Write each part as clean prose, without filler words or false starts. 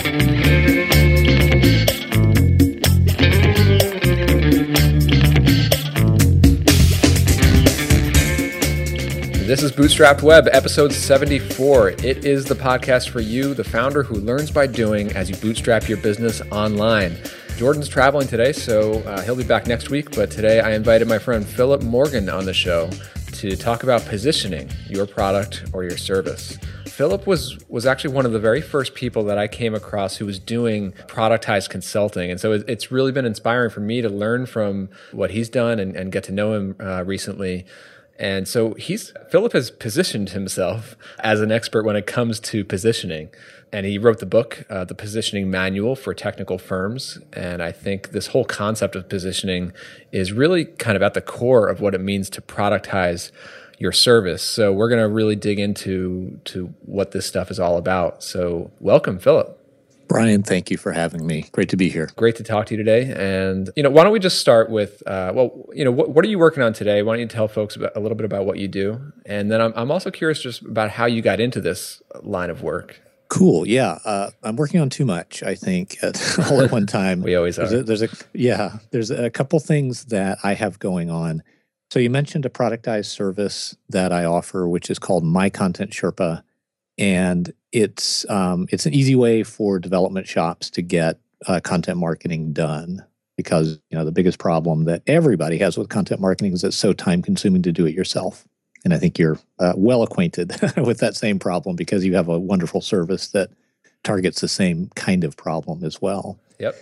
This is Bootstrapped Web, episode 74. It is the podcast for you, the founder who learns by doing as you bootstrap your business online. Jordan's traveling today, so he'll be back next week. But today I invited my friend Philip Morgan on the show to talk about positioning your product or your service. Philip was actually one of the very first people that I came across who was doing productized consulting. And so it's really been inspiring for me to learn from what he's done and get to know him recently. And so Philip has positioned himself as an expert when it comes to positioning. And he wrote the book, The Positioning Manual for Technical Firms. And I think this whole concept of positioning is really kind of at the core of what it means to productize your service. So we're going to really dig into what this stuff is all about. So welcome, Philip. Brian, thank you for having me. Great to be here. Great to talk to you today. And, why don't we just start with, what are you working on today? Why don't you tell folks a little bit about what you do? And then I'm also curious just about how you got into this line of work. Cool. Yeah. I'm working on too much, I think, all at one time. We always are. There's a couple things that I have going on. So you mentioned a productized service that I offer, which is called My Content Sherpa. And it's an easy way for development shops to get content marketing done, because the biggest problem that everybody has with content marketing is it's so time consuming to do it yourself. And I think you're well acquainted with that same problem because you have a wonderful service that targets the same kind of problem as well. Yep.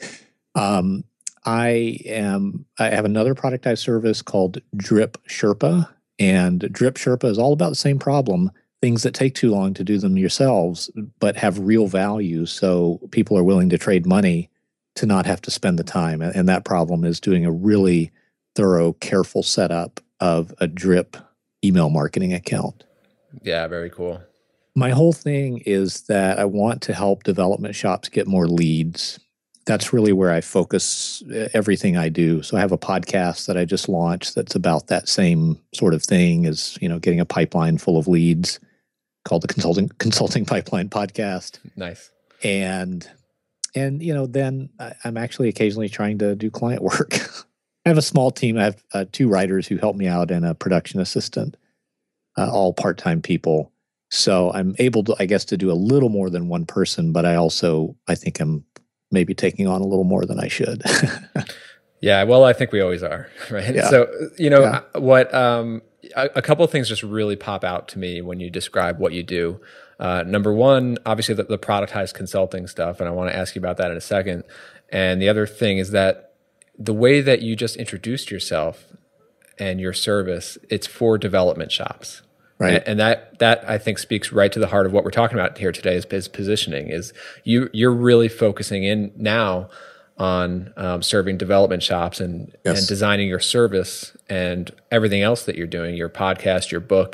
I have another productized service called Drip Sherpa, and Drip Sherpa is all about the same problem. Things that take too long to do them yourselves, but have real value, so people are willing to trade money to not have to spend the time. And that problem is doing a really thorough, careful setup of a drip email marketing account. Yeah, very cool. My whole thing is that I want to help development shops get more leads. That's really where I focus everything I do. So I have a podcast that I just launched that's about that same sort of thing, as getting a pipeline full of leads, called the Consulting Pipeline Podcast. Nice. And then I'm actually occasionally trying to do client work. I have a small team. I have 2 writers who help me out and a production assistant, all part-time people. So I'm able to, I guess, to do a little more than one person, but I think I'm maybe taking on a little more than I should. Yeah, well, I think we always are, right? Yeah. So, what a couple of things just really pop out to me when you describe what you do. Number one, obviously the productized consulting stuff, and I want to ask you about that in a second. And the other thing is that the way that you just introduced yourself and your service, it's for development shops. Right. And that I think speaks right to the heart of what we're talking about here today is positioning. Is you're really focusing in now on serving development shops and designing your service and everything else that you're doing, your podcast, your book,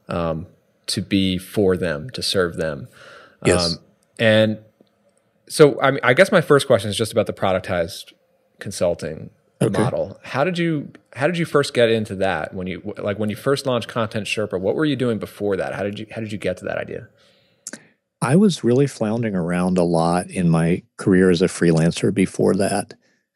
to be for them, to serve them. Yes. And so, I guess my first question is just about the productized consulting model. How did you first get into that? When you first launched Content Sherpa, what were you doing before that? How did you get to that idea? I was really floundering around a lot in my career as a freelancer before that.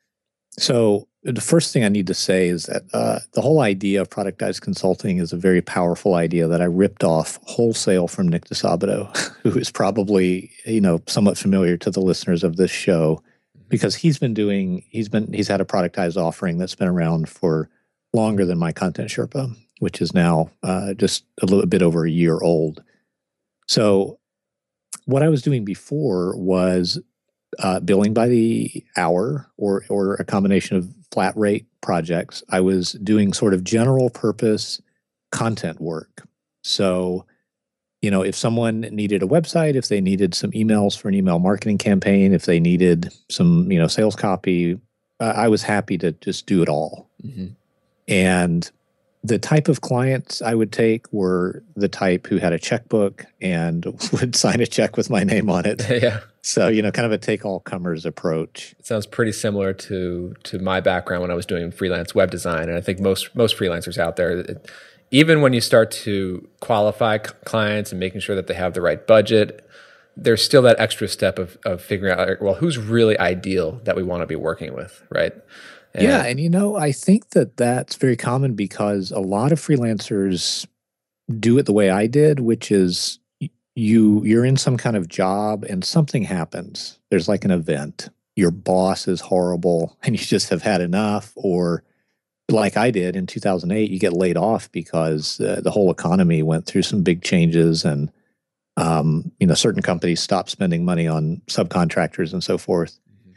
So the first thing I need to say is that the whole idea of productized consulting is a very powerful idea that I ripped off wholesale from Nick DeSabato, who is probably somewhat familiar to the listeners of this show, because he's had a productized offering that's been around for longer than My Content Sherpa, which is now just a little bit over a year old. So what I was doing before was billing by the hour or a combination of flat rate projects. I was doing sort of general purpose content work. So, if someone needed a website, if they needed some emails for an email marketing campaign, if they needed some, sales copy, I was happy to just do it all. Mm-hmm. And the type of clients I would take were the type who had a checkbook and would sign a check with my name on it. Yeah. So, kind of a take-all-comers approach. It sounds pretty similar to my background when I was doing freelance web design. And I think most freelancers out there, even when you start to qualify clients and making sure that they have the right budget, there's still that extra step of figuring out, like, well, who's really ideal that we want to be working with, right? Yeah, and I think that that's very common because a lot of freelancers do it the way I did, which is you're in some kind of job and something happens. There's like an event. Your boss is horrible and you just have had enough, or like I did in 2008, you get laid off because the whole economy went through some big changes, and certain companies stopped spending money on subcontractors and so forth.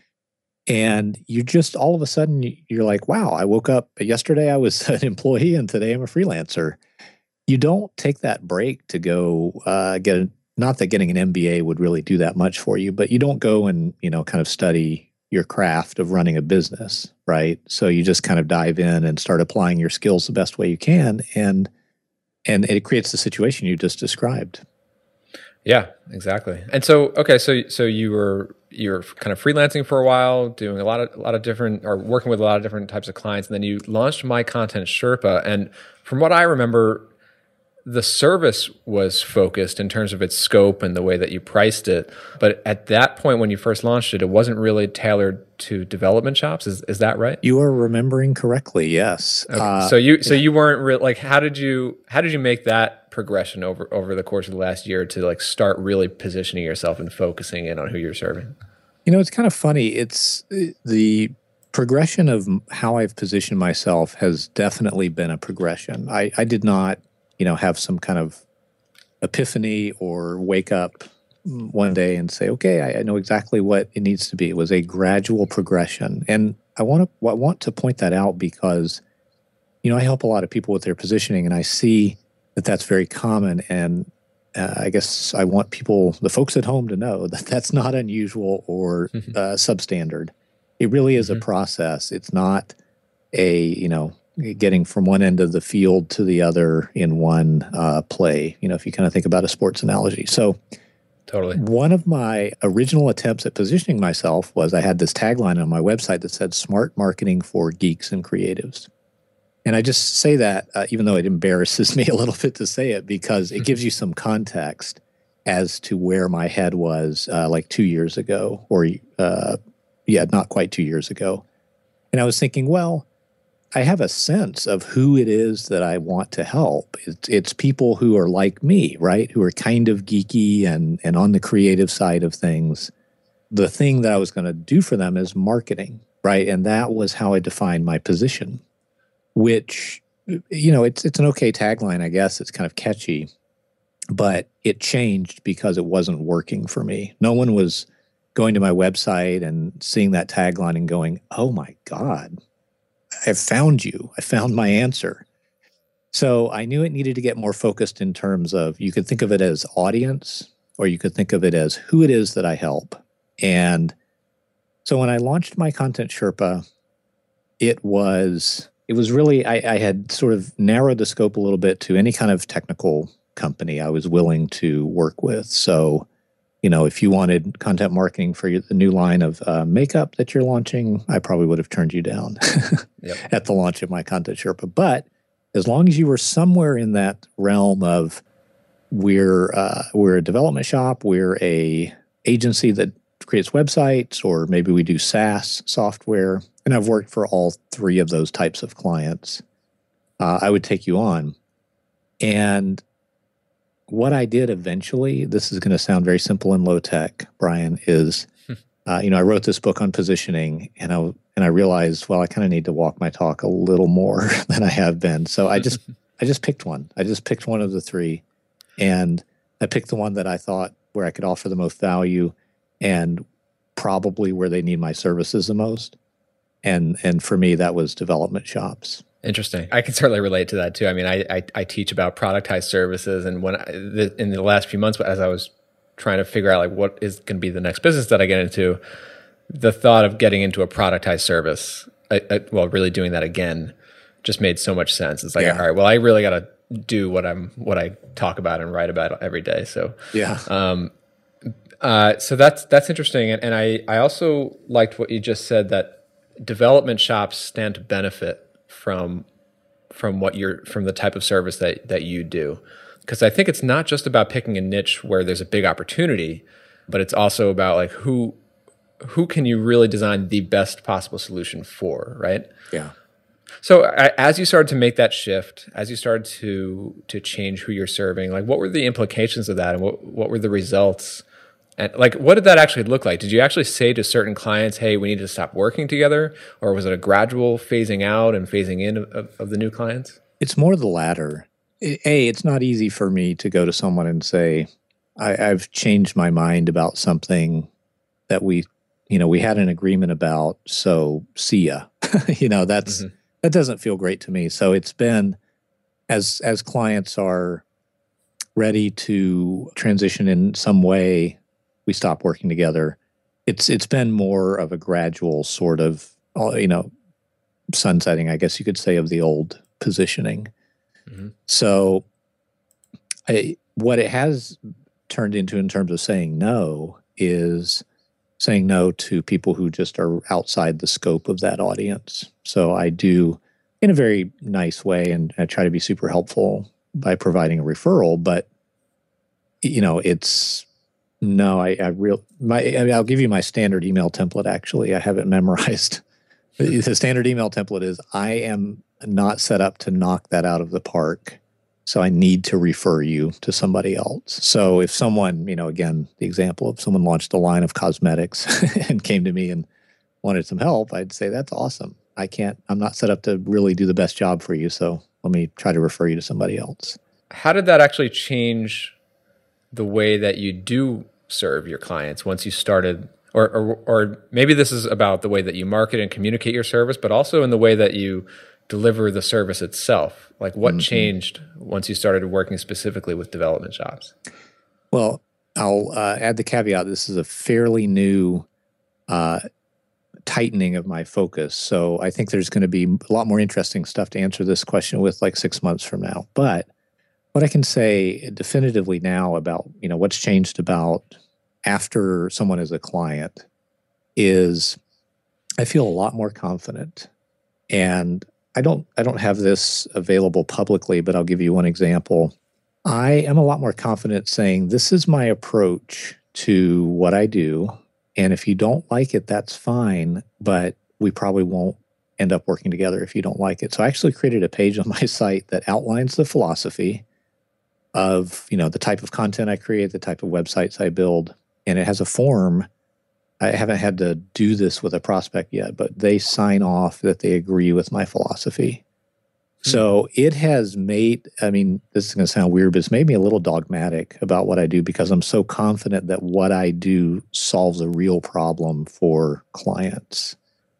And you just all of a sudden you're like, wow, I woke up yesterday, I was an employee, and today I'm a freelancer. You don't take that break to go not that getting an MBA would really do that much for you, but you don't go and, kind of study your craft of running a business, right? So you just kind of dive in and start applying your skills the best way you can. And it creates the situation you just described. Yeah, exactly. And so, okay, so you're kind of freelancing for a while, doing a lot of different, or working with a lot of different types of clients, and then you launched My Content Sherpa. And from what I remember, the service was focused in terms of its scope and the way that you priced it. But at that point, when you first launched it, it wasn't really tailored to development shops. Is that right? You are remembering correctly. Yes. Okay. So you weren't really, like, how did you make that progression over the course of the last year to like start really positioning yourself and focusing in on who you're serving? It's kind of funny. It's the progression of how I've positioned myself has definitely been a progression. I did not have some kind of epiphany or wake up one day and say, okay, I know exactly what it needs to be. It was a gradual progression. And I want to point that out because, I help a lot of people with their positioning, and I see that that's very common. And I guess I want the folks at home, to know that that's not unusual or substandard. It really is a process. It's not getting from one end of the field to the other in one play, if you kind of think about a sports analogy. So totally. One of my original attempts at positioning myself was I had this tagline on my website that said "Smart Marketing for Geeks and Creatives." And I just say that, even though it embarrasses me a little bit to say it, because it gives you some context as to where my head was like 2 years ago, or not quite 2 years ago. And I was thinking, well, I have a sense of who it is that I want to help. It's people who are like me, right? Who are kind of geeky and on the creative side of things. The thing that I was going to do for them is marketing, right? And that was how I defined my position, which, it's an okay tagline, I guess. It's kind of catchy, but it changed because it wasn't working for me. No one was going to my website and seeing that tagline and going, oh my God, I've found you. I found my answer. So I knew it needed to get more focused in terms of, you could think of it as audience, or you could think of it as who it is that I help. And so when I launched My Content Sherpa, it was really, I had sort of narrowed the scope a little bit to any kind of technical company I was willing to work with. So, if you wanted content marketing for the new line of makeup that you're launching, I probably would have turned you down at the launch of My Content Sherpa. But as long as you were somewhere in that realm of we're a development shop, we're a agency that creates websites, or maybe we do SaaS software, and I've worked for all three of those types of clients, I would take you on. And what I did eventually, this is going to sound very simple and low tech, Brian, is, I wrote this book on positioning, and I realized, well, I kind of need to walk my talk a little more than I have been. So I just picked one. I just picked one of the three, and I picked the one that I thought where I could offer the most value and probably where they need my services the most. And for me, that was development shops. Interesting. I can certainly relate to that too. I mean, I teach about productized services, and in the last few months, as I was trying to figure out like what is going to be the next business that I get into, the thought of getting into a productized service, really doing that again, just made so much sense. It's like, all right, well, I really got to do what I talk about and write about every day. So so that's interesting, and I also liked what you just said, that development shops stand to benefit from the type of service that you do, because I think it's not just about picking a niche where there's a big opportunity, but it's also about like who can you really design the best possible solution for, right? Yeah. So as you started to make that shift, as you started to change who you're serving, like what were the implications of that, and what were the results? And like, what did that actually look like? Did you actually say to certain clients, hey, we need to stop working together? Or was it a gradual phasing out and phasing in of the new clients? It's more the latter. It's not easy for me to go to someone and say, I've changed my mind about something that we had an agreement about, so see ya. That doesn't feel great to me. So it's been, as clients are ready to transition in some way, we stop working together. It's been more of a gradual sort of, sunsetting, I guess you could say, of the old positioning. Mm-hmm. So what it has turned into in terms of saying no is saying no to people who just are outside the scope of that audience. So I do, in a very nice way, and I try to be super helpful by providing a referral, but it's no, I'll give you my standard email template. Actually, I have it memorized. The standard email template is, I am not set up to knock that out of the park, so I need to refer you to somebody else. So if someone, again, the example of someone launched a line of cosmetics and came to me and wanted some help, I'd say, that's awesome. I'm not set up to really do the best job for you, so let me try to refer you to somebody else. How did that actually change the way that you do serve your clients once you started, or maybe this is about the way that you market and communicate your service, but also in the way that you deliver the service itself? Like what changed once you started working specifically with development shops? Well, I'll add the caveat. This is a fairly new tightening of my focus. So I think there's going to be a lot more interesting stuff to answer this question with, like 6 months from now. But what I can say definitively now about, what's changed about after someone is a client is I feel a lot more confident. And I don't have this available publicly, but I'll give you one example. I am a lot more confident saying, this is my approach to what I do. And if you don't like it, that's fine, but we probably won't end up working together if you don't like it. So I actually created a page on my site that outlines the philosophy of, the type of content I create, the type of websites I build, and it has a form. I haven't had to do this with a prospect yet, but they sign off that they agree with my philosophy. So it has made, this is going to sound weird, but it's made me a little dogmatic about what I do because I'm so confident that what I do solves a real problem for clients.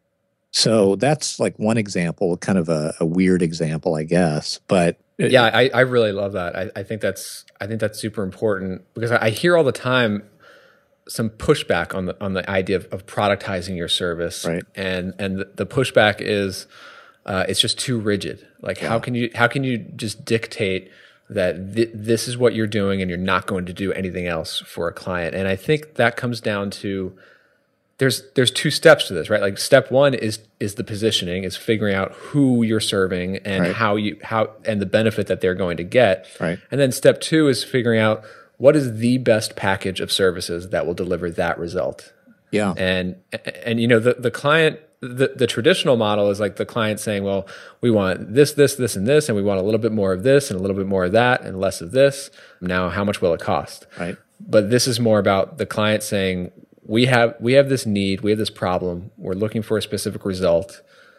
So that's like one example, kind of a weird example, I guess. But yeah, I really love that. I think that's super important because I hear all the time some pushback on the idea of productizing your service, right? And the pushback is it's just too rigid. Like how can you just dictate that this is what you're doing and you're not going to do anything else for a client? And I think that comes down to there's two steps to this, right? Like step one is the positioning, is figuring out who you're serving and right. how and the benefit that they're going to get. Right. And then step two is figuring out what is the best package of services that will deliver that result. Yeah. And the client, the traditional model is like the client saying, well, we want this, and this, and we want a little bit more of this and a little bit more of that and less of this. Now, how much will it cost? Right. But this is more about the client saying, we have this need, we have this problem, we're looking for a specific result.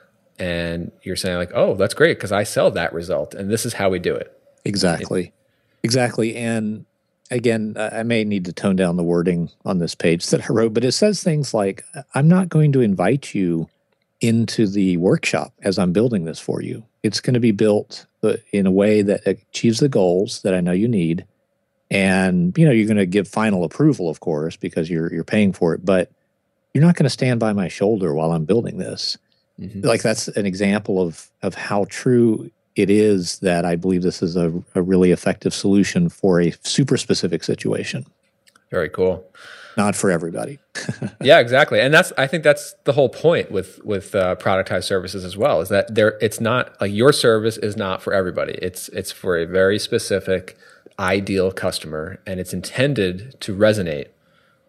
And you're saying like, oh, that's great because I sell that result and this is how we do it. Exactly. And again, I may need to tone down the wording on this page that I wrote, but it says things like, I'm not going to invite you into the workshop as I'm building this for you. It's going to be built in a way that achieves the goals that I know you need. And, you're going to give final approval, of course, because you're paying for it, but you're not going to stand by my shoulder while I'm building this. Mm-hmm. Like that's an example of how true it is that I believe this is a really effective solution for a super specific situation. Very cool. Not for everybody. Yeah, exactly. And I think that's the whole point with productized services as well, is that it's not like your service is not for everybody. It's for a very specific ideal customer, and it's intended to resonate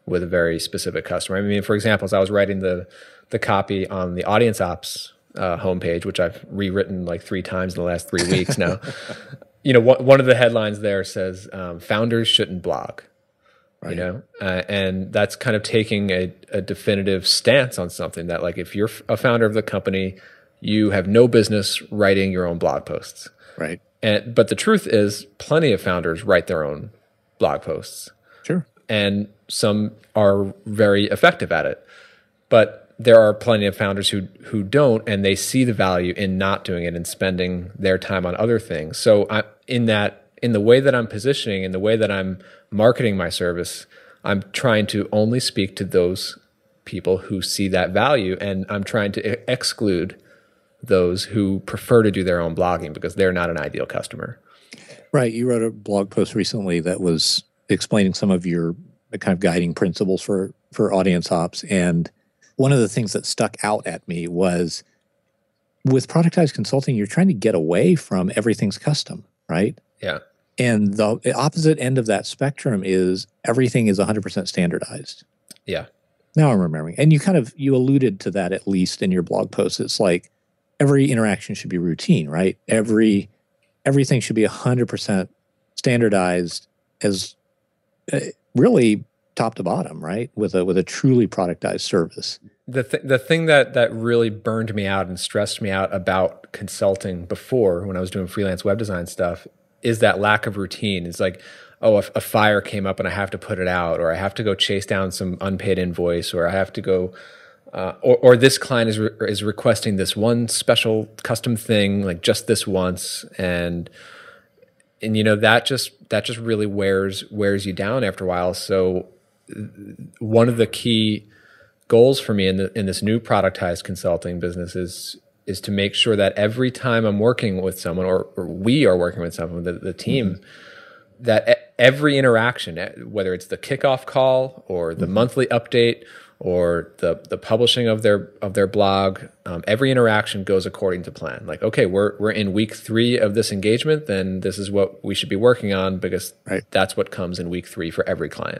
with a very specific customer. I mean, for example, as I was writing the copy on the Audience Ops homepage, which I've rewritten like 3 times in the last 3 weeks now, one of the headlines there says, founders shouldn't blog. Right. And that's kind of taking a definitive stance on something that, like, if you're a founder of the company, you have no business writing your own blog posts. Right. But the truth is, plenty of founders write their own blog posts. Sure. And some are very effective at it. But there are plenty of founders who don't, and they see the value in not doing it and spending their time on other things. So in the way that I'm positioning, in the way that I'm marketing my service, I'm trying to only speak to those people who see that value, and I'm trying to exclude those who prefer to do their own blogging because they're not an ideal customer. Right. You wrote a blog post recently that was explaining some of your kind of guiding principles for Audience Ops. And one of the things that stuck out at me was, with productized consulting, you're trying to get away from everything's custom, right? Yeah. And the opposite end of that spectrum is everything is 100% standardized. Yeah. Now I'm remembering. And you alluded to that, at least in your blog post. It's like every interaction should be routine, right? Everything should be 100% standardized, as really top to bottom, right? With a truly productized service. The thing that really burned me out and stressed me out about consulting before, when I was doing freelance web design stuff, is that lack of routine. It's like, oh, if a fire came up and I have to put it out, or I have to go chase down some unpaid invoice, or I have to go, or this client is requesting this one special custom thing, like just this once, and that just really wears you down after a while. So one of the key goals for me in this new productized consulting business is to make sure that every time I'm working with someone, or we are working with someone, the team, that every interaction, whether it's the kickoff call or the monthly update or the publishing of their blog, every interaction goes according to plan. Like, okay, we're in week 3 of this engagement, then this is what we should be working on, because that's what comes in week 3 for every client.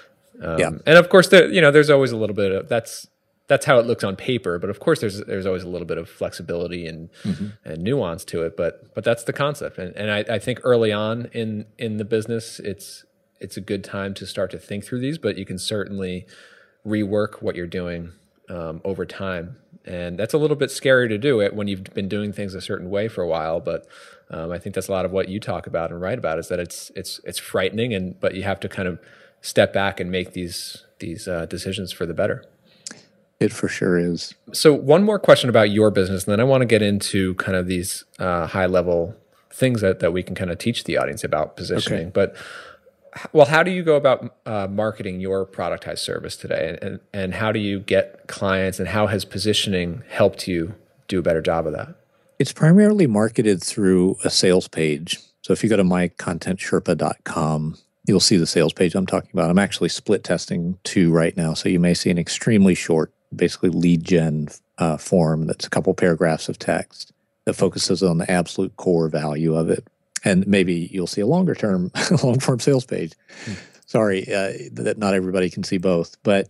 And of course, there's always a little bit of that's how it looks on paper, but of course there's always a little bit of flexibility and nuance to it. But that's the concept, and I think early on in the business, it's a good time to start to think through these. But you can certainly rework what you're doing over time, and that's a little bit scary to do it when you've been doing things a certain way for a while. But I think that's a lot of what you talk about and write about, is that it's frightening, but you have to kind of step back and make these decisions for the better. It for sure is. So one more question about your business, and then I want to get into kind of these high-level things that we can kind of teach the audience about positioning. Okay. But, how do you go about marketing your productized service today? And how do you get clients, and how has positioning helped you do a better job of that? It's primarily marketed through a sales page. So if you go to mycontentsherpa.com, you'll see the sales page I'm talking about. I'm actually split testing 2 right now, so you may see an extremely short, basically lead gen form that's a couple paragraphs of text that focuses on the absolute core value of it. And maybe you'll see a long form sales page. Sorry, that not everybody can see both. But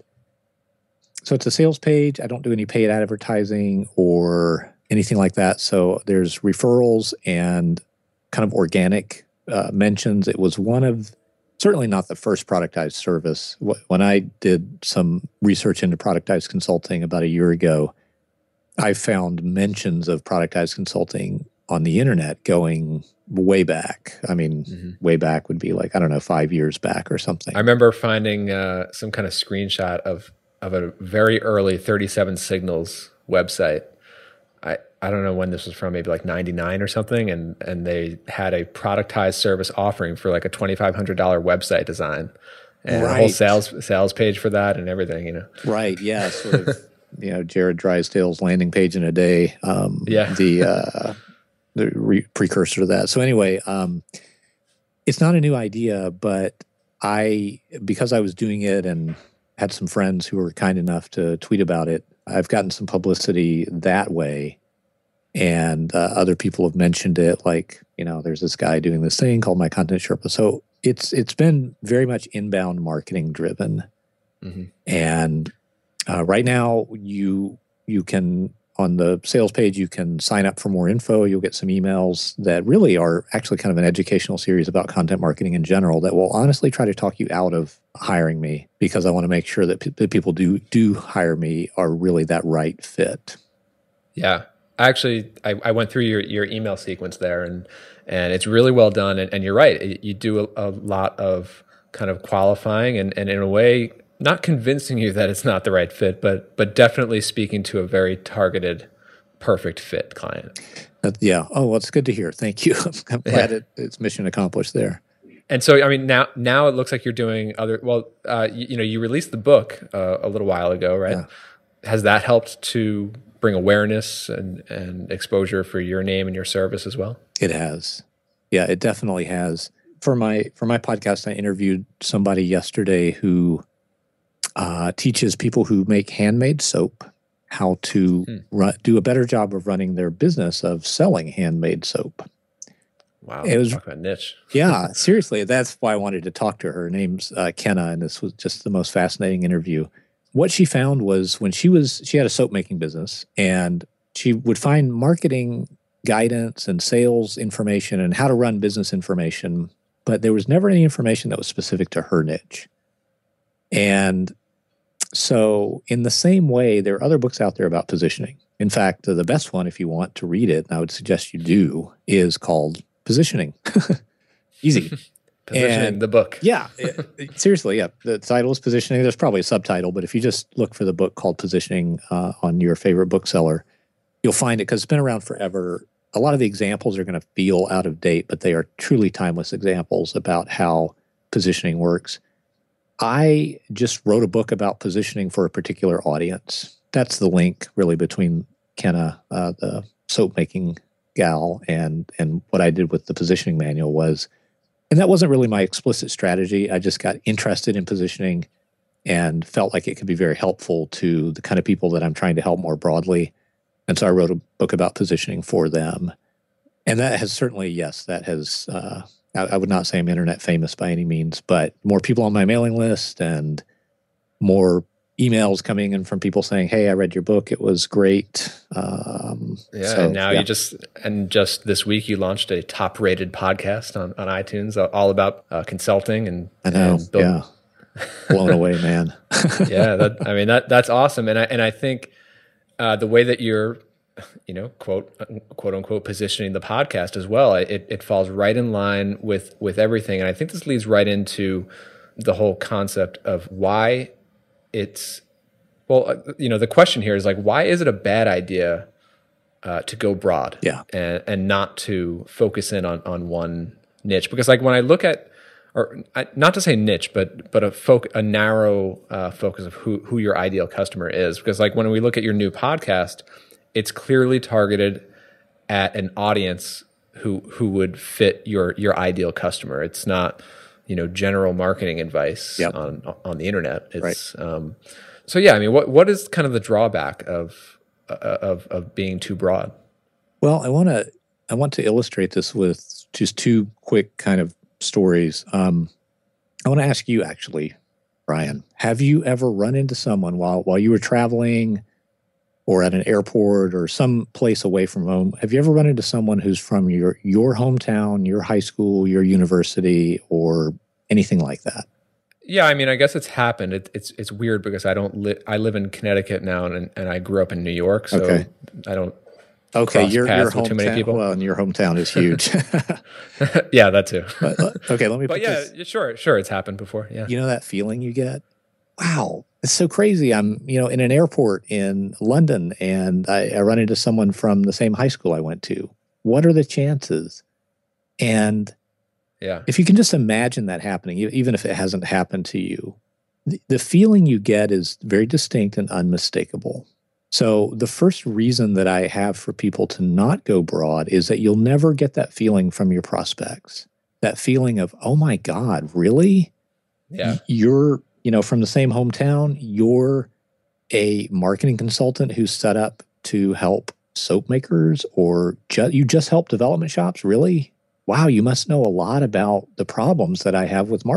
so it's a sales page. I don't do any paid advertising or anything like that. So there's referrals and kind of organic mentions. It was one of, certainly not the first productized service. When I did some research into productized consulting about a year ago, I found mentions of productized consulting on the internet going way back. I mean, way back would be like, 5 years back or something. I remember finding some kind of screenshot of a very early 37 Signals website. I don't know when this was from, maybe like 99 or something, and they had a productized service offering for like a $2,500 website design, and a whole sales page for that and everything, Right, yeah, sort of, Jared Drysdale's landing page in a day. The precursor to that. So anyway, it's not a new idea, but because I was doing it and had some friends who were kind enough to tweet about it, I've gotten some publicity that way. And other people have mentioned it, like, there's this guy doing this thing called My Content Sherpa. So it's been very much inbound marketing driven. And right now, you can, on the sales page, you can sign up for more info. You'll get some emails that really are actually kind of an educational series about content marketing in general that will honestly try to talk you out of hiring me, because I want to make sure that the people do hire me are really that right fit. Yeah. Actually, I went through your email sequence there, and it's really well done. And you're right. You do a lot of kind of qualifying and in a way, not convincing you that it's not the right fit, but definitely speaking to a very targeted, perfect fit client. Yeah. Oh, well, it's good to hear. Thank you. I'm glad it's mission accomplished there. And so, I mean, now it looks like you're doing other. Well, you released the book a little while ago, right? Yeah. Has that helped to bring awareness and exposure for your name and your service as well? It has. Yeah, it definitely has. For my podcast, I interviewed somebody yesterday who teaches people who make handmade soap how to do a better job of running their business of selling handmade soap. Wow, it was a niche. Yeah, seriously, that's why I wanted to talk to her. Her name's Kenna, and this was just the most fascinating interview. What she found was when she had a soap making business, and she would find marketing guidance and sales information and how to run business information, but there was never any information that was specific to her niche. And so in the same way, there are other books out there about positioning. In fact, the best one, if you want to read it, and I would suggest you do, is called Positioning. Easy. Positioning, the book. Yeah. Seriously, yeah. The title is Positioning. There's probably a subtitle, but if you just look for the book called Positioning on your favorite bookseller, you'll find it, because it's been around forever. A lot of the examples are going to feel out of date, but they are truly timeless examples about how positioning works. I just wrote a book about positioning for a particular audience. That's the link really between Kenna, the soap making gal, and what I did with the positioning manual was, and that wasn't really my explicit strategy. I just got interested in positioning and felt like it could be very helpful to the kind of people that I'm trying to help more broadly. And so I wrote a book about positioning for them. And that has certainly, yes, that has, I would not say I'm internet famous by any means, but more people on my mailing list and more emails coming in from people saying, "Hey, I read your book. It was great." And now you just this week you launched a top-rated podcast on iTunes, all about consulting and I know, blown away, man. That's awesome, and I think the way that you're, quote unquote positioning the podcast as well, it falls right in line with everything, and I think this leads right into the whole concept of why it's, the question here is like, why is it a bad idea to go broad and not to focus in on one niche? Because like when I look at, not to say niche, but a narrow focus of who your ideal customer is. Because like when we look at your new podcast, it's clearly targeted at an audience who would fit your ideal customer. It's not, general marketing advice on the internet. It's right. So yeah, I mean, what is kind of the drawback of being too broad? Well, I want to illustrate this with just two quick kind of stories. I want to ask you actually, Brian, have you ever run into someone while you were traveling or at an airport or some place away from home? Have you ever run into someone who's from your hometown, your high school, your university, or anything like that? Yeah, I mean, I guess it's happened. It's weird because I live in Connecticut now, and I grew up in New York, so I don't. Okay, your hometown. Too many people. Well, and your hometown is huge. Yeah, that too. Okay, let me. But sure, it's happened before. Yeah, you know that feeling you get? Wow, it's so crazy. I'm in an airport in London, and I run into someone from the same high school I went to. What are the chances? And if you can just imagine that happening, even if it hasn't happened to you, the feeling you get is very distinct and unmistakable. So the first reason that I have for people to not go broad is that you'll never get that feeling from your prospects. That feeling of, oh my God, really? Yeah. You're, from the same hometown, you're a marketing consultant who's set up to help soap makers, or you just help development shops? Really? Wow, you must know a lot about the problems that I have with marketing.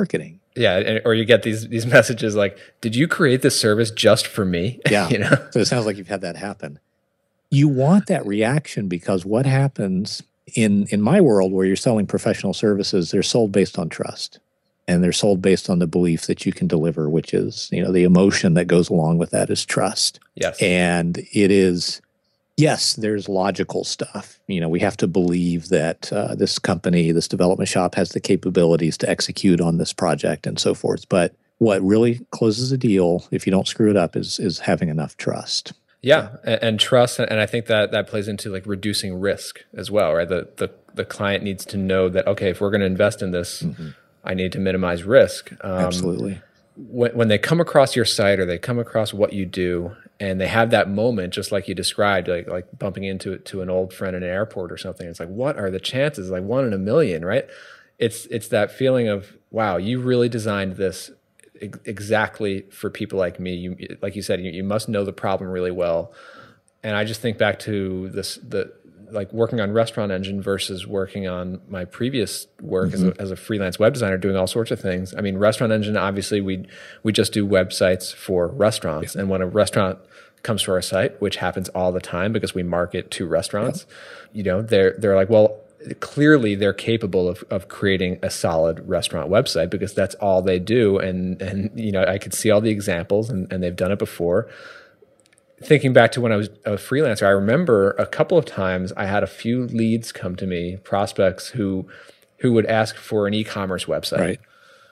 Yeah, or you get these messages like, "Did you create this service just for me?" Yeah. You know. So it sounds like you've had that happen. You want that reaction because what happens in my world where you're selling professional services, they're sold based on trust. And they're sold based on the belief that you can deliver, which is, the emotion that goes along with that is trust. Yes. And it is, yes, there's logical stuff. We have to believe that this company, this development shop has the capabilities to execute on this project and so forth. But what really closes a deal, if you don't screw it up, is having enough trust. Yeah, and trust, and I think that plays into like reducing risk as well, right? The client needs to know that, okay, if we're going to invest in this, I need to minimize risk. Absolutely. When they come across your site or they come across what you do, and they have that moment, just like you described, like bumping into an old friend in an airport or something. It's like, what are the chances? Like 1 in a million, right? It's that feeling of, wow, you really designed this exactly for people like me. You, like you said, you must know the problem really well. And I just think back to like working on Restaurant Engine versus working on my previous work as a freelance web designer, doing all sorts of things. I mean, Restaurant Engine, obviously we just do websites for restaurants. And when a restaurant comes to our site, which happens all the time because we market to restaurants, they're like, well, clearly they're capable of creating a solid restaurant website because that's all they do. And I could see all the examples and they've done it before. Thinking back to when I was a freelancer, I remember a couple of times I had a few leads come to me, prospects who would ask for an e-commerce website. Right.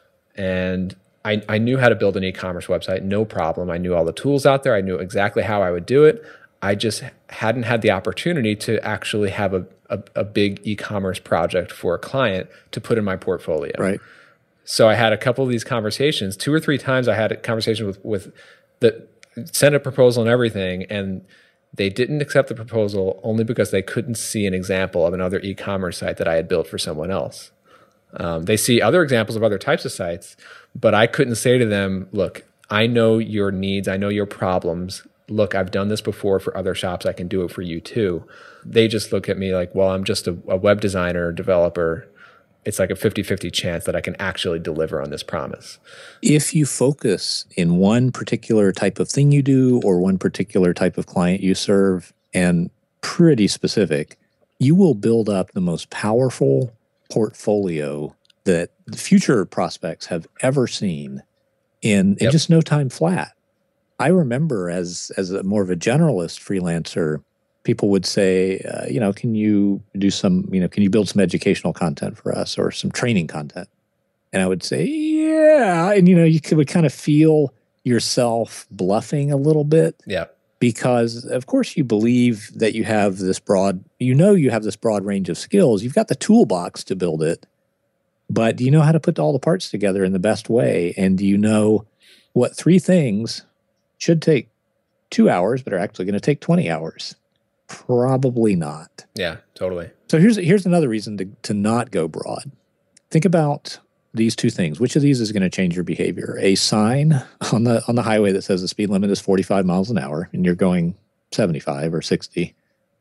And I knew how to build an e-commerce website, no problem. I knew all the tools out there. I knew exactly how I would do it. I just hadn't had the opportunity to actually have a big e-commerce project for a client to put in my portfolio. Right. So I had a couple of these conversations. 2 or 3 times I had a conversation with the sent a proposal and everything, and they didn't accept the proposal only because they couldn't see an example of another e-commerce site that I had built for someone else. They see other examples of other types of sites, but I couldn't say to them, look, I know your needs, I know your problems. Look, I've done this before for other shops. I can do it for you too. They just look at me like, well, I'm just a web designer, developer. It's like a 50-50 chance that I can actually deliver on this promise. If you focus in one particular type of thing you do or one particular type of client you serve, and pretty specific, you will build up the most powerful portfolio that the future prospects have ever seen in just no time flat. I remember as more of a generalist freelancer, people would say, can you do can you build some educational content for us or some training content? And I would say, yeah. And, you would kind of feel yourself bluffing a little bit. Yeah. Because, of course, you believe that you have this broad range of skills. You've got the toolbox to build it. But do you know how to put all the parts together in the best way? And do you know what 3 things should take 2 hours but are actually going to take 20 hours? Probably not. Yeah, totally. So here's another reason to not go broad. Think about these 2 things. Which of these is going to change your behavior? A sign on the highway that says the speed limit is 45 miles an hour and you're going 75 or 60,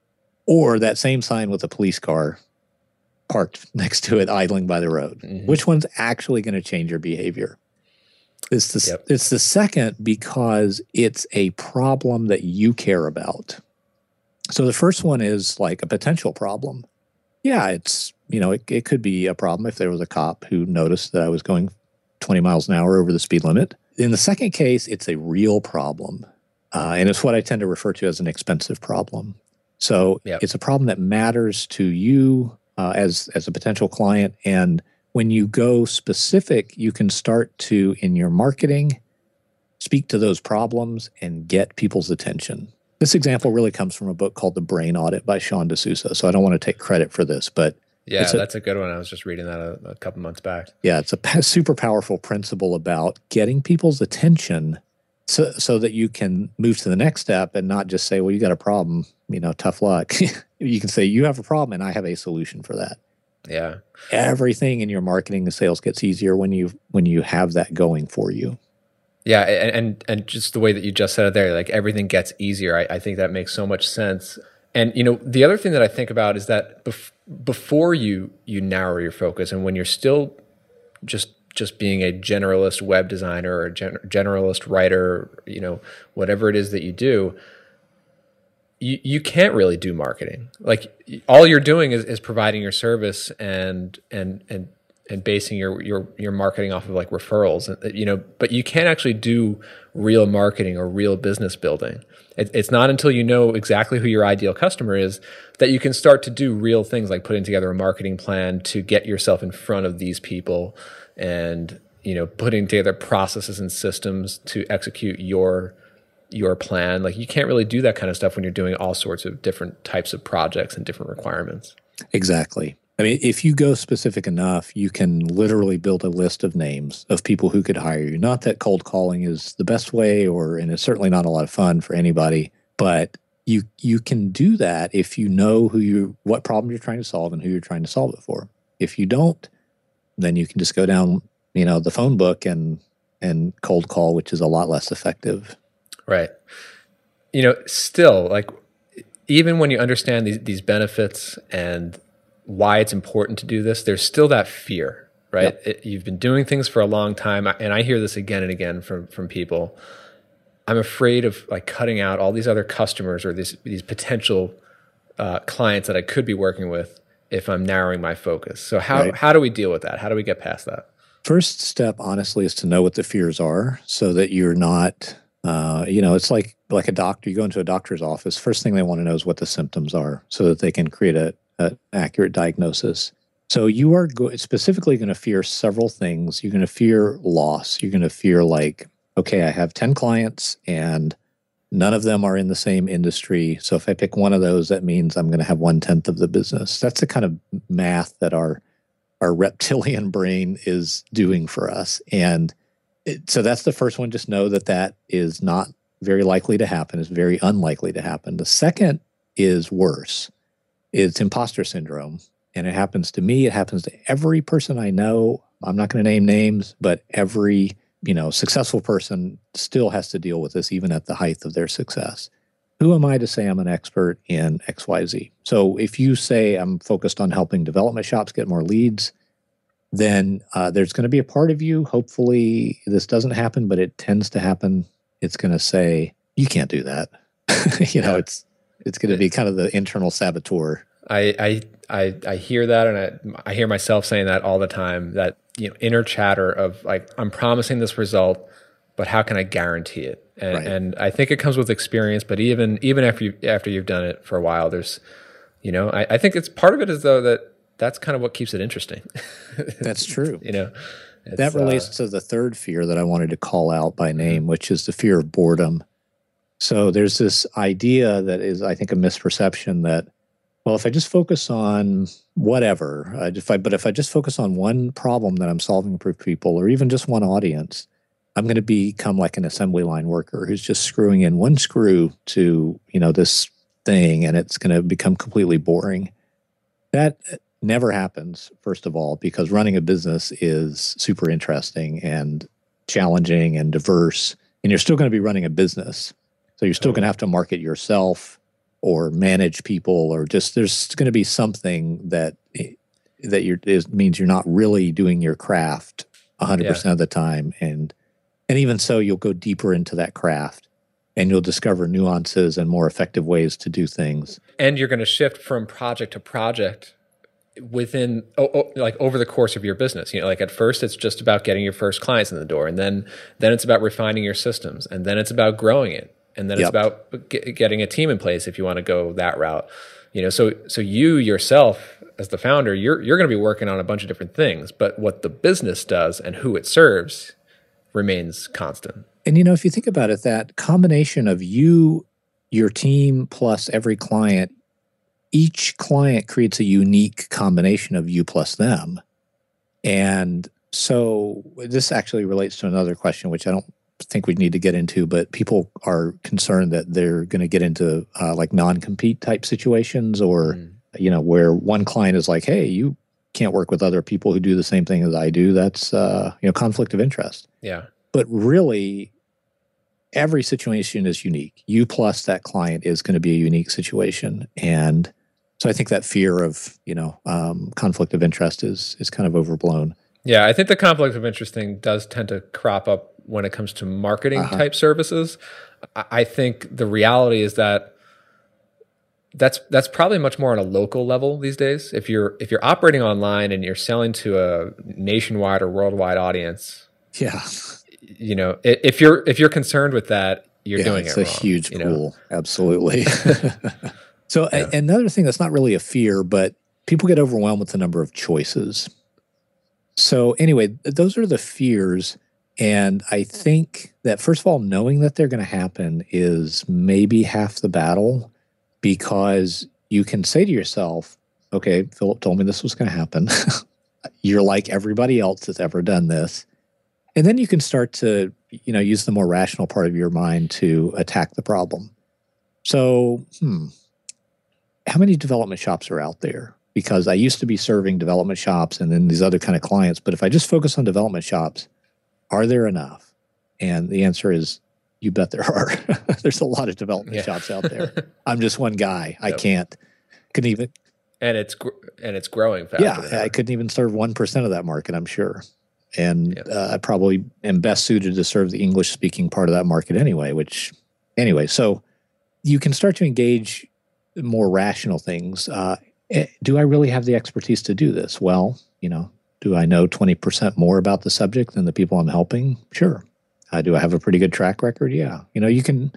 or that same sign with a police car parked next to it idling by the road. Which one's actually going to change your behavior? It's the second, because it's a problem that you care about. So the first one is like a potential problem. Yeah, it's, it could be a problem if there was a cop who noticed that I was going 20 miles an hour over the speed limit. In the second case, it's a real problem. And it's what I tend to refer to as an expensive problem. So it's a problem that matters to you as a potential client. And when you go specific, you can start to, in your marketing, speak to those problems and get people's attention. This example really comes from a book called The Brain Audit by Sean D'Souza. So I don't want to take credit for this, but that's a good one. I was just reading that a couple months back. Yeah, it's a super powerful principle about getting people's attention so that you can move to the next step and not just say, well, you got a problem, tough luck. You can say, you have a problem and I have a solution for that. Yeah. Everything in your marketing and sales gets easier when you have that going for you. Yeah, and just the way that you just said it there, like everything gets easier. I think that makes so much sense. And the other thing that I think about is that before you narrow your focus, and when you're still just just being a generalist web designer or a generalist writer, whatever it is that you do, you can't really do marketing. Like all you're doing is providing your service and basing your marketing off of like referrals, but you can't actually do real marketing or real business building. It's not until you know exactly who your ideal customer is that you can start to do real things like putting together a marketing plan to get yourself in front of these people and, putting together processes and systems to execute your plan. Like you can't really do that kind of stuff when you're doing all sorts of different types of projects and different requirements. Exactly. I mean, if you go specific enough, you can literally build a list of names of people who could hire you. Not that cold calling is the best way, and it's certainly not a lot of fun for anybody, but you can do that if you know what problem you're trying to solve and who you're trying to solve it for. If you don't, then you can just go down, the phone book and cold call, which is a lot less effective. Right. Still, like, even when you understand these benefits and why it's important to do this, there's still that fear, right? Yep. You've been doing things for a long time, and I hear this again and again from people. I'm afraid of like cutting out all these other customers or these potential clients that I could be working with if I'm narrowing my focus. So how do we deal with that? How do we get past that? First step, honestly, is to know what the fears are so that you're not, it's like a doctor. You go into a doctor's office. First thing they want to know is what the symptoms are so that they can create an accurate diagnosis. So you are specifically going to fear several things. You're going to fear loss. You're going to fear like, okay, I have 10 clients and none of them are in the same industry. So if I pick one of those, that means I'm going to have 1/10 of the business. That's the kind of math that our reptilian brain is doing for us. And so that's the first one. Just know that is not very likely to happen. It's very unlikely to happen. The second is worse. It's imposter syndrome. And it happens to me. It happens to every person I know. I'm not going to name names, but every successful person still has to deal with this, even at the height of their success. Who am I to say I'm an expert in XYZ? So if you say I'm focused on helping development shops get more leads, then there's going to be a part of you, hopefully this doesn't happen, but it tends to happen. It's going to say, you can't do that. It's going to be kind of the internal saboteur. I hear that, and I hear myself saying that all the time, that inner chatter of like, I'm promising this result, but how can I guarantee it? And I think it comes with experience, but even after you've done it for a while, there's, I think it's part of it is though that's kind of what keeps it interesting. That's true. That relates to the third fear that I wanted to call out by name, which is the fear of boredom. So there's this idea that is, I think, a misperception that, well, if I just focus on whatever, if I just focus on one problem that I'm solving for people, or even just one audience, I'm going to become like an assembly line worker who's just screwing in one screw to, this thing, and it's going to become completely boring. That never happens, first of all, because running a business is super interesting and challenging and diverse, and you're still going to be running a business. So you're still going to have to market yourself or manage people, or just there's going to be something that means you're not really doing your craft 100% of the time, and even so, you'll go deeper into that craft, and you'll discover nuances and more effective ways to do things. And you're going to shift from project to project within like over the course of your business. Like at first it's just about getting your first clients in the door, and then it's about refining your systems, and then it's about growing it. And then it's about getting a team in place if you want to go that route. So you yourself as the founder, you're going to be working on a bunch of different things, but what the business does and who it serves remains constant. And if you think about it, that combination of you, your team, plus every client, each client creates a unique combination of you plus them. And so this actually relates to another question, which I don't think we need to get into, but people are concerned that they're going to get into like non-compete type situations, or where one client is like, hey, you can't work with other people who do the same thing as I do. That's conflict of interest. Yeah. But really, every situation is unique. You plus that client is going to be a unique situation, and so I think that fear of conflict of interest is kind of overblown. Yeah, I think the conflict of interest thing does tend to crop up when it comes to marketing type services. I think the reality is that that's probably much more on a local level these days. If you're operating online and you're selling to a nationwide or worldwide audience, Yeah. If you're concerned with that, you're doing it wrong. It's a huge pool. Absolutely. So another thing that's not really a fear, but people get overwhelmed with the number of choices. So anyway, those are the fears. And I think that, first of all, knowing that they're going to happen is maybe half the battle, because you can say to yourself, okay, Philip told me this was going to happen. You're like everybody else that's ever done this. And then you can start to, use the more rational part of your mind to attack the problem. So, how many development shops are out there? Because I used to be serving development shops and then these other kind of clients. But if I just focus on development shops, are there enough? And the answer is, you bet there are. There's a lot of development shops out there. I'm just one guy. I couldn't even. And it's growing fast. Yeah, I couldn't even serve 1% of that market, I'm sure. And I probably am best suited to serve the English-speaking part of that market anyway, so you can start to engage more rational things. Do I really have the expertise to do this? Well, do I know 20% more about the subject than the people I'm helping? Sure. Do I have a pretty good track record? Yeah. You can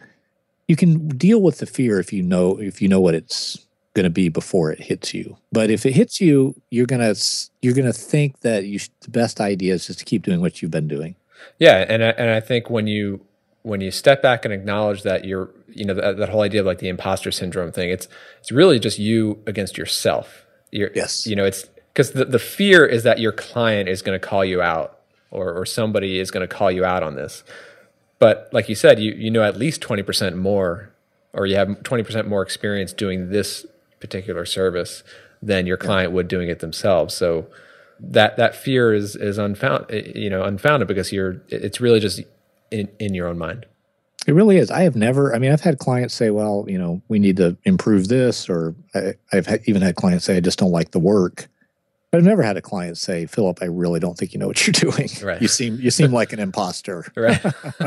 deal with the fear if you know what it's going to be before it hits you. But if it hits you, you're gonna think that the best idea is just to keep doing what you've been doing. Yeah, and I think when you step back and acknowledge that you're that whole idea of like the imposter syndrome thing, it's really just you against yourself. It's because the fear is that your client is going to call you out, or somebody is going to call you out on this. But like you said, you know at least 20% more, or you have 20% more experience doing this particular service than your client would doing it themselves. So that fear is unfounded because it's really just in your own mind. It really is. I've had clients say, well, we need to improve this, or I've even had clients say, I just don't like the work. But I've never had a client say, Philip, I really don't think you know what you're doing. Right. You seem like an imposter. Right.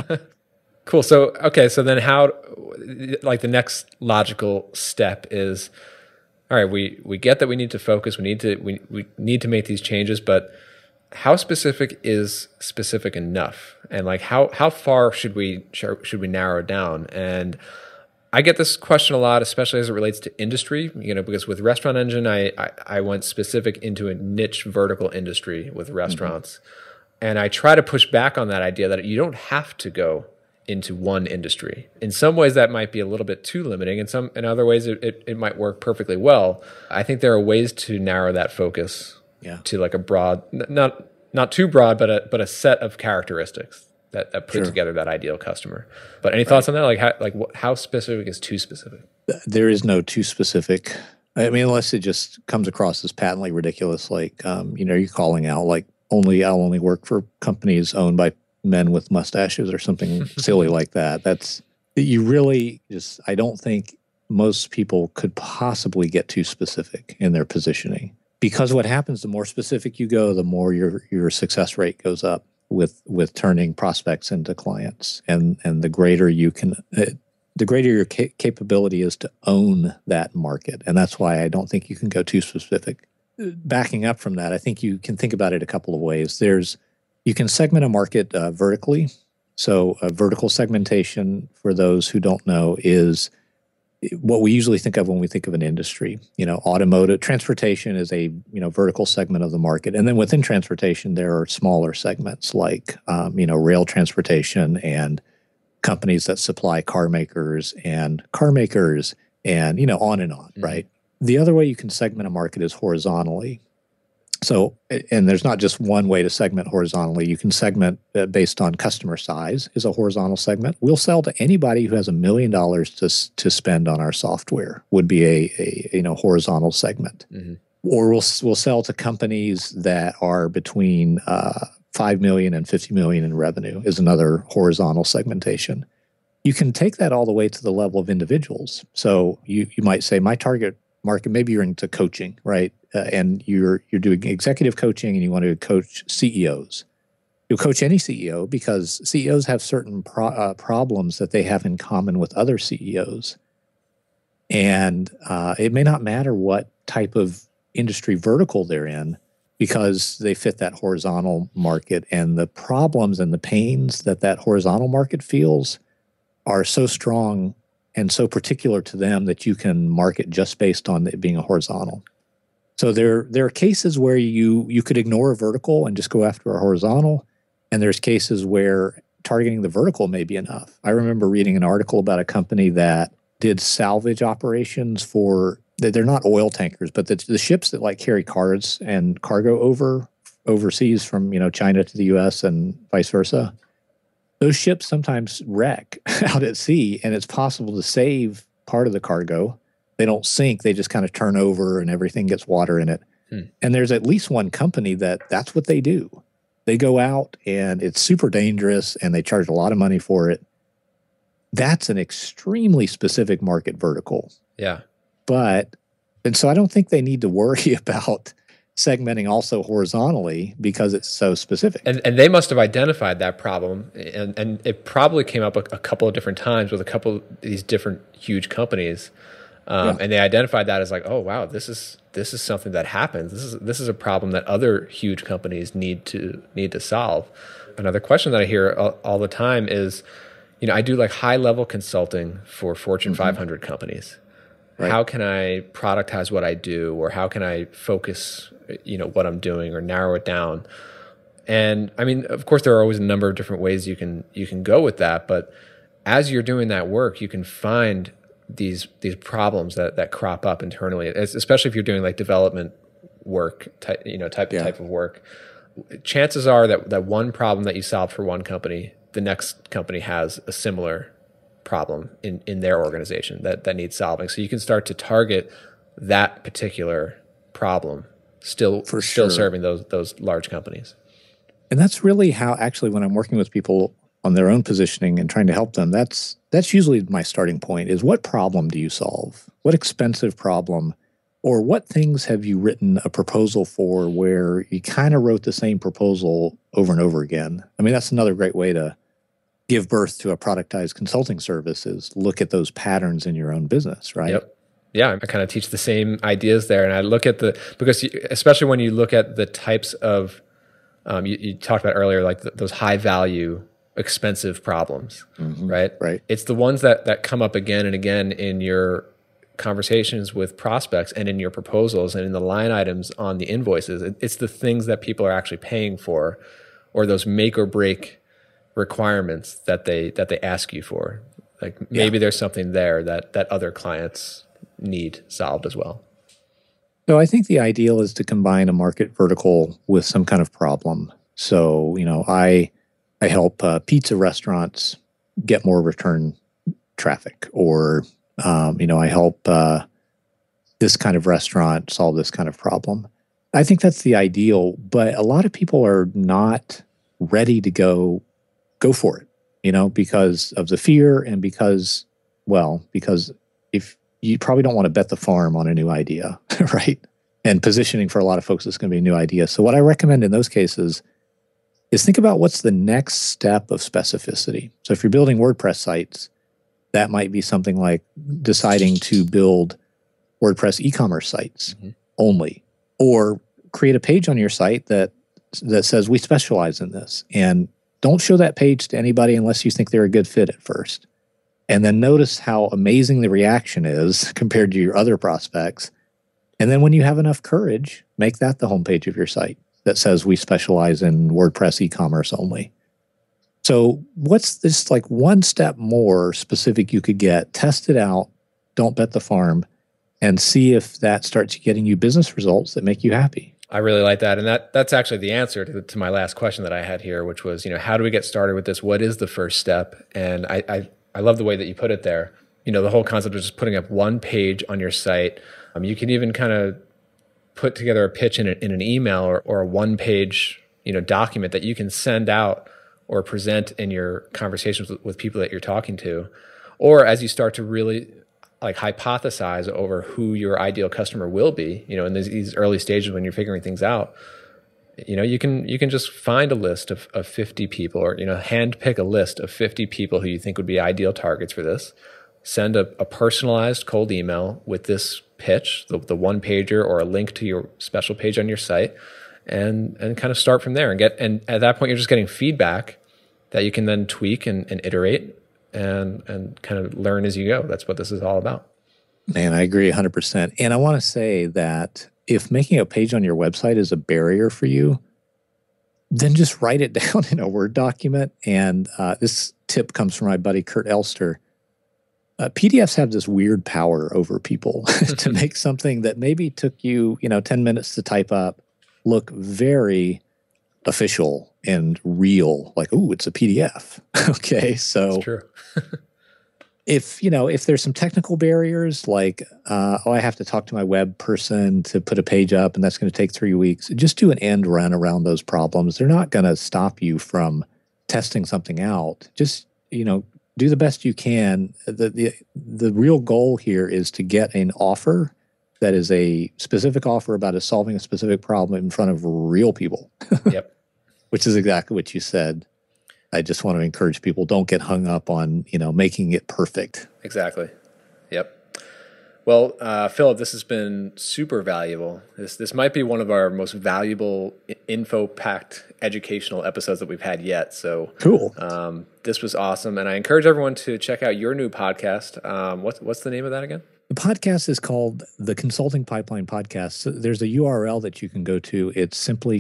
Cool. So then how, like the next logical step is, all right, we get that we need to focus, we need to make these changes, but how specific is specific enough? And like how far should we narrow it down? And I get this question a lot, especially as it relates to industry, because with Restaurant Engine, I went specific into a niche vertical industry with restaurants. Mm-hmm. And I try to push back on that idea that you don't have to go into one industry. In some ways that might be a little bit too limiting. In other ways it might work perfectly well. I think there are ways to narrow that focus to like a broad, not too broad, but a set of characteristics that put together that ideal customer. But any thoughts on that? How specific is too specific? There is no too specific. I mean, unless it just comes across as patently ridiculous, like you're calling out like I'll only work for companies owned by men with mustaches or something silly like that. I don't think most people could possibly get too specific in their positioning, because what happens, the more specific you go, the more your success rate goes up with turning prospects into clients, and the greater your capability is to own that market. And that's why I don't think you can go too specific. Backing up from that, I think you can think about it a couple of ways. You can segment a market vertically. So vertical segmentation, for those who don't know, is what we usually think of when we think of an industry. Automotive, transportation is a vertical segment of the market, and then within transportation there are smaller segments like rail transportation and companies that supply car makers and on and on, mm-hmm. right? The other way you can segment a market is horizontally. So, and there's not just one way to segment horizontally. You can segment based on customer size is a horizontal segment. We'll sell to anybody who has $1 million to spend on our software, would be a horizontal segment. Mm-hmm. Or we'll sell to companies that are between 5 million and 50 million in revenue is another horizontal segmentation. You can take that all the way to the level of individuals. So you might say my target market, maybe you're into coaching, right? And you're doing executive coaching and you want to coach CEOs. You'll coach any CEO because CEOs have certain problems that they have in common with other CEOs. And it may not matter what type of industry vertical they're in because they fit that horizontal market. And the problems and the pains that horizontal market feels are so strong and so particular to them that you can market just based on it being a horizontal. So there are cases where you could ignore a vertical and just go after a horizontal. And there's cases where targeting the vertical may be enough. I remember reading an article about a company that did salvage operations for, they're not oil tankers, but the ships that like carry cars and cargo overseas from, China to the US and vice versa. Those ships sometimes wreck out at sea, and it's possible to save part of the cargo. They don't sink, they just kind of turn over and everything gets water in it. And there's at least one company that's what they do. They go out and it's super dangerous and they charge a lot of money for it. That's an extremely specific market vertical. Yeah. And so I don't think they need to worry about segmenting also horizontally because it's so specific. And they must have identified that problem, and it probably came up a couple of different times with a couple of these different huge companies, and they identified that as like, oh wow, this is something that happens. This is a problem that other huge companies need to solve. Another question that I hear all the time is, I do like high level consulting for Fortune 500 companies. Right. How can I productize what I do, or how can I focus, what I'm doing, or narrow it down? And I mean, of course, there are always a number of different ways you can go with that. But as you're doing that work, you can find these problems that crop up internally, especially if you're doing like development work, type of work. Chances are that one problem that you solve for one company, the next company has a similar problem in their organization that needs solving. So you can start to target that particular problem, still serving those large companies. And that's really how, actually, when I'm working with people on their own positioning and trying to help them, that's usually my starting point is, what problem do you solve? What expensive problem, or what things have you written a proposal for where you kind of wrote the same proposal over and over again? I mean, that's another great way to give birth to a productized consulting service, is look at those patterns in your own business, right? Yep. Yeah, I kind of teach the same ideas there. And I look at because especially when you look at the types of, you talked about earlier, like those high value, expensive problems, right? Right. It's the ones that come up again and again in your conversations with prospects and in your proposals and in the line items on the invoices. It's the things that people are actually paying for, or those make or break requirements that they ask you for. Like maybe there's something there that other clients need solved as well. So I think the ideal is to combine a market vertical with some kind of problem. So, I help pizza restaurants get more return traffic, or, I help this kind of restaurant solve this kind of problem. I think that's the ideal, but a lot of people are not ready to go for it, because of the fear and because if you probably don't want to bet the farm on a new idea, right? And positioning for a lot of folks is going to be a new idea. So what I recommend in those cases is think about what's the next step of specificity. So if you're building WordPress sites, that might be something like deciding to build WordPress e-commerce sites only, or create a page on your site that says we specialize in this, and don't show that page to anybody unless you think they're a good fit at first. And then notice how amazing the reaction is compared to your other prospects. And then when you have enough courage, make that the homepage of your site that says we specialize in WordPress e-commerce only. So what's this like one step more specific you could get? Test it out. Don't bet the farm, and see if that starts getting you business results that make you happy. I really like that. And that's actually the answer to my last question that I had here, which was, how do we get started with this? What is the first step? And I love the way that you put it there. The whole concept of just putting up one page on your site. You can even kind of put together a pitch in an email or a one-page, document that you can send out or present in your conversations with people that you're talking to. Or as you start to really like hypothesize over who your ideal customer will be, in these early stages when you're figuring things out, you can just find a list of 50 people, or, hand pick a list of 50 people who you think would be ideal targets for this. Send a personalized cold email with this pitch, the one pager or a link to your special page on your site, and kind of start from there and at that point you're just getting feedback that you can then tweak and iterate and kind of learn as you go. That's what this is all about. Man, I agree 100%. And I want to say that if making a page on your website is a barrier for you, then just write it down in a Word document. And this tip comes from my buddy Kurt Elster. PDFs have this weird power over people to make something that maybe took you, 10 minutes to type up look very official and real. Like, ooh, it's a PDF. Okay, so that's true. if there's some technical barriers, like, I have to talk to my web person to put a page up, and that's going to take 3 weeks, just do an end run around those problems. They're not going to stop you from testing something out. Just, do the best you can. The real goal here is to get an offer that is a specific offer about solving a specific problem in front of real people. Yep. Which is exactly what you said. I just want to encourage people, don't get hung up on, making it perfect. Exactly. Yep. Well, Philip, this has been super valuable. This might be one of our most valuable, info-packed, educational episodes that we've had yet. So cool. This was awesome, and I encourage everyone to check out your new podcast. What's the name of that again? The podcast is called The Consulting Pipeline Podcast. So there's a URL that you can go to. It's simply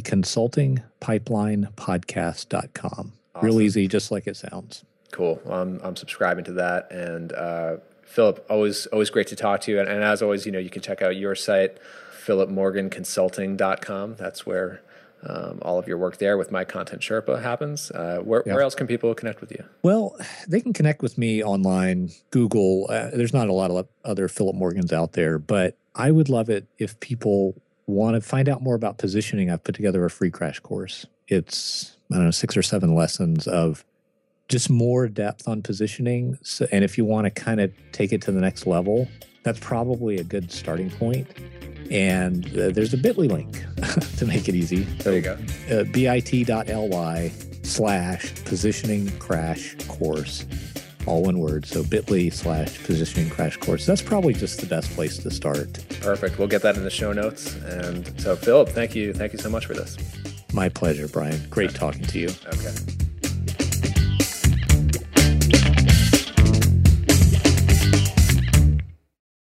consultingpipelinepodcast.com. Awesome. Real easy, just like it sounds. Cool. I'm subscribing to that, and Philip, always great to talk to you. And as always, you can check out your site, philipmorganconsulting.com. That's where all of your work there with My Content Sherpa happens. Where else can people connect with you? Well, they can connect with me online, Google. There's not a lot of other Philip Morgans out there, but I would love it if people want to find out more about positioning. I've put together a free crash course. It's, 6 or 7 lessons of just more depth on positioning. So, and if you want to kind of take it to the next level, that's probably a good starting point. And there's a bit.ly link to make it easy. So, there you go. bit.ly/positioning crash course. All one word. So bit.ly/positioning crash course. That's probably just the best place to start. Perfect. We'll get that in the show notes. And so, Philip, thank you so much for this. My pleasure, Brian. Great talking to you. Okay.